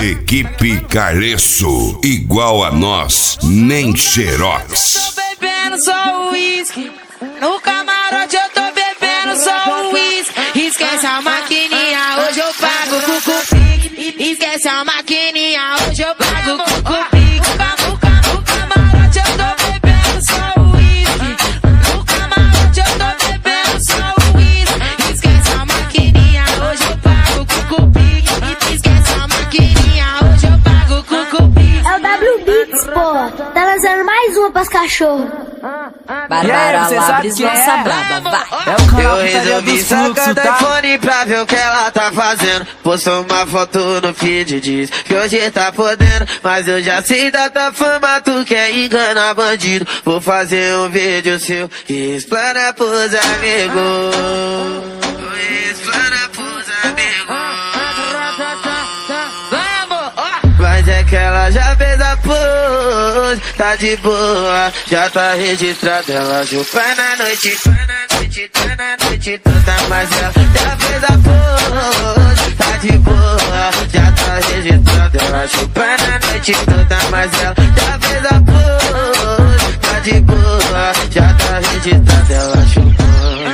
Equipe Careço, igual a nós, nem xerox. Tô bebendo só uísque, no camarote eu tô bebendo só uísque. Esquece a maquininha, hoje eu pago com cupique. Esquece a maquininha, hoje eu pago com cupique. No camarote eu tô bebendo só uísque, no camarote eu tô bebendo só uísque. Esquece a maquininha, hoje eu pago com cupique. Esquece a maquininha, hoje eu pago com cupique. É o W Beats, porra. Tá lançando mais uma pras cachorros. Bárbara Labres lança braba, vai. Eu resolvi sacar o telefone pra ver o que ela tá fazendo. Postou uma foto no feed, diz que hoje tá podendo. Mas eu já sei da tua fama, tu quer enganar bandido. Vou fazer um vídeo seu e explana pros amigos. Explana pros amigos. Mas é que ela já fez a pose, tá de boa, já tá registrada. Ela chupa na noite, toda, mas ela já fez a pose, tá de boa, já tá registrada. Ela chupa na noite toda, mas ela já fez a pose, tá de boa, já tá registrada. Ela chupa.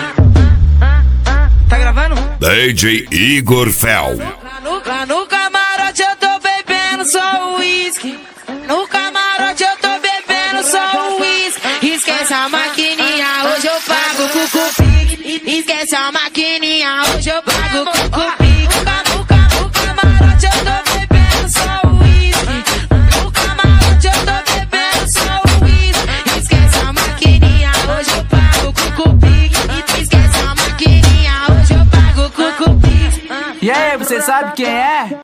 Tá gravando? DJ Igor Fel. Lá no camarote eu tô bebendo só uísque, no camarote eu tô bebendo só uísque. Esquece a maquininha, hoje eu pago com cupique. Esquece a maquininha, hoje eu pago com cupique. No camarote eu tô bebendo só uísque, no camarote eu tô bebendo só uísque. Esquece a maquininha, hoje eu pago com cupique. Esquece a maquininha, hoje eu pago com cupique. E aí, você sabe quem é?